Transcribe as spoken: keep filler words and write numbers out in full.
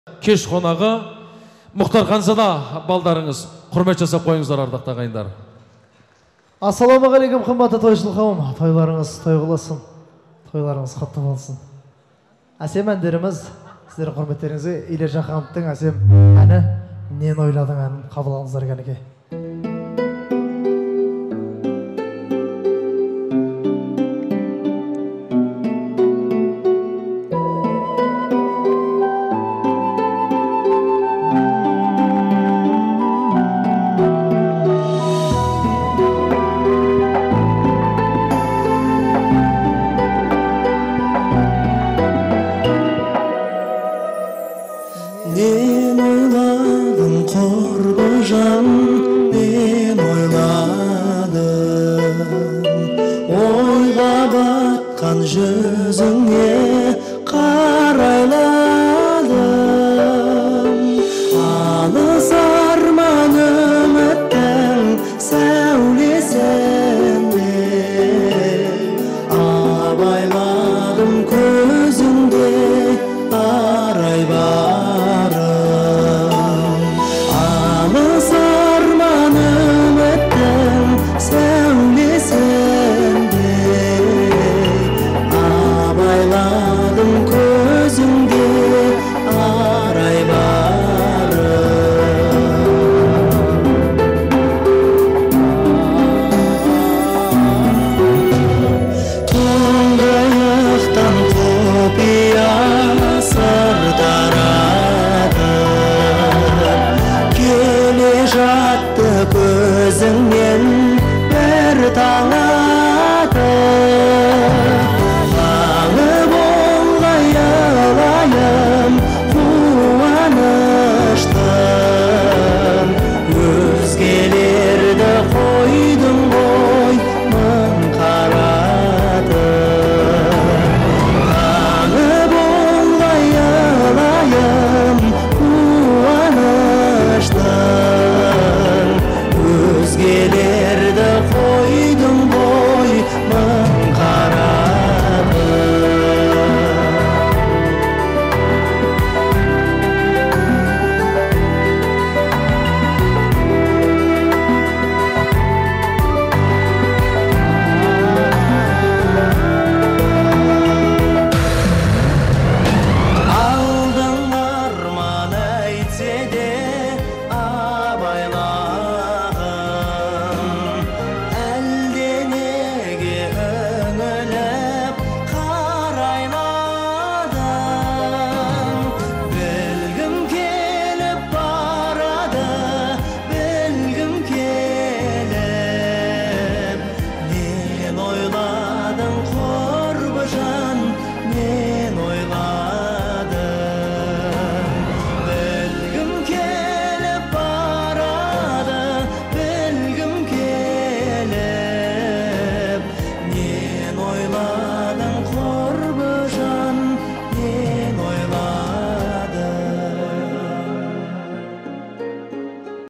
кеш қонағы Мұхтар Ханзада балдарыңыз құрмет жасап қойыңыздар ардақты ағайындар. Ассалаумағалейкум қымбатты тойшыл қауым, тойларыңыз той қылсын, тойларыңыз құтты болсын. Әсем әндеріміз сіздердің құрметтеріңізге Илер Жақановтың әсем әні "Нені ойладың" әнін қабыл алыңыздар кәнекей. Жүзіңе қарайладым, алыс арман үміттің сәулесінде абайладым көзіңде арай бар.